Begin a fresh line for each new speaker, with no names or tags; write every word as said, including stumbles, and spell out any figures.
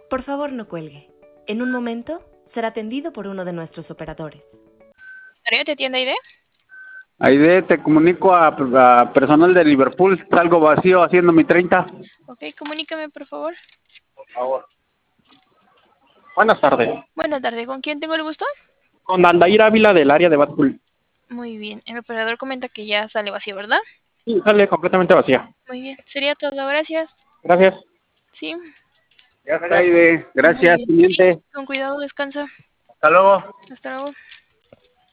Por favor, no cuelgue. En un momento será atendido por uno de nuestros operadores.
¿Tarea te atiende Aide?
Aide, te comunico a, a personal de Liverpool. Salgo vacío haciendo mi treinta.
Ok, comunícame, por favor.
Por favor. Buenas tardes.
Buenas tardes, ¿con quién tengo el gusto?
Con Andair Ávila del área de Batpool.
Muy bien, el operador comenta que ya sale vacío, ¿verdad?
Sí, sale completamente vacía.
Muy bien, sería todo, gracias.
Gracias.
Sí.
Ya está, Aide. Gracias,
Muy bien.
teniente.
Sí, con cuidado, descansa.
Hasta luego.
Hasta luego.